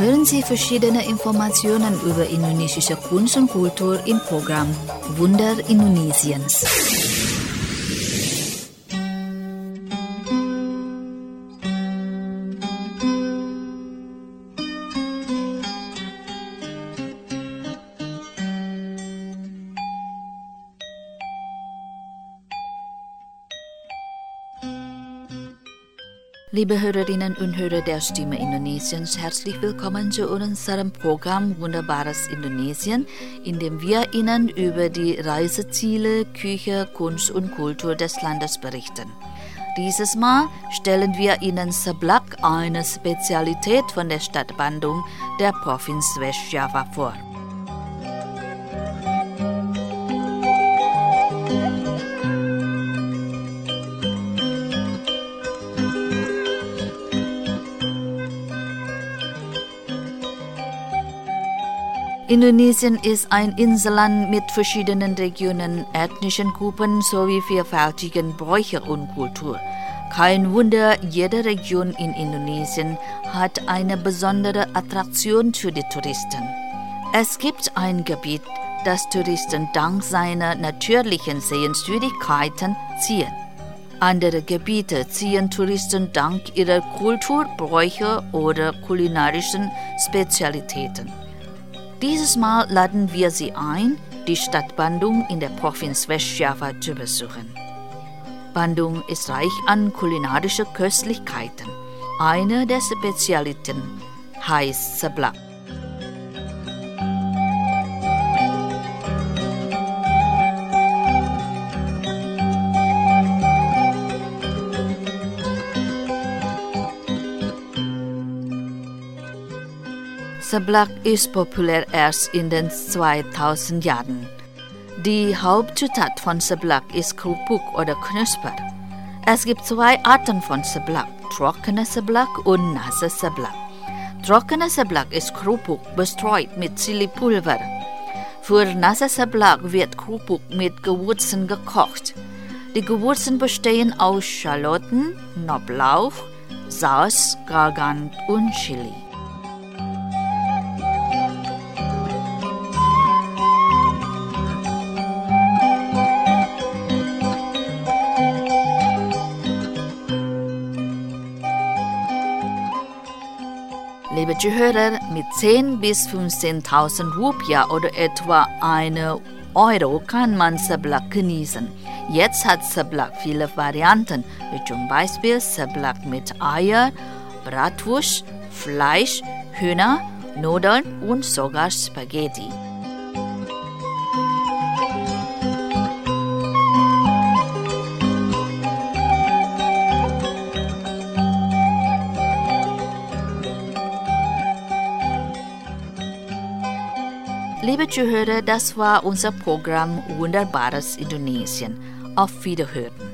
hören Sie verschiedene Informationen über indonesische Kunst und Kultur im Programm Wunder Indonesiens. Liebe Hörerinnen und Hörer der Stimme Indonesiens, herzlich willkommen zu unserem Programm Wunderbares Indonesien, in dem wir Ihnen über die Reiseziele, Küche, Kunst und Kultur des Landes berichten. Dieses Mal stellen wir Ihnen Seblak, eine Spezialität von der Stadt Bandung, der Provinz Westjava, vor. Indonesien ist ein Inselland mit verschiedenen Regionen, ethnischen Gruppen sowie vielfältigen Bräuchen und Kultur. Kein Wunder, jede Region in Indonesien hat eine besondere Attraktion für die Touristen. Es gibt ein Gebiet, das Touristen dank seiner natürlichen Sehenswürdigkeiten ziehen. Andere Gebiete ziehen Touristen dank ihrer Kulturbräuche oder kulinarischen Spezialitäten. Dieses Mal laden wir Sie ein, die Stadt Bandung in der Provinz Westjava zu besuchen. Bandung ist reich an kulinarische Köstlichkeiten. Eine der Spezialitäten heißt Seblak. Seblak ist populär erst in den 2000 Jahren. Die Hauptzutat von Seblak ist Kerupuk oder Knusper. Es gibt zwei Arten von Seblak, trockene Seblak und nasse Seblak. Trockene Seblak ist Kerupuk bestreut mit Chilipulver. Für nasse Seblak wird Kerupuk mit Gewürzen gekocht. Die Gewürze bestehen aus Schalotten, Knoblauch, Salz, Galgan und Chili. Liebe Zuhörer, mit 10.000 bis 15.000 Rupiah oder etwa 1 Euro kann man Seblak genießen. Jetzt hat Seblak viele Varianten, wie zum Beispiel Seblak mit Eier, Bratwurst, Fleisch, Hühner, Nudeln und sogar Spaghetti. Liebe Zuhörer, das war unser Programm Wunderbares Indonesien. Auf Wiederhören.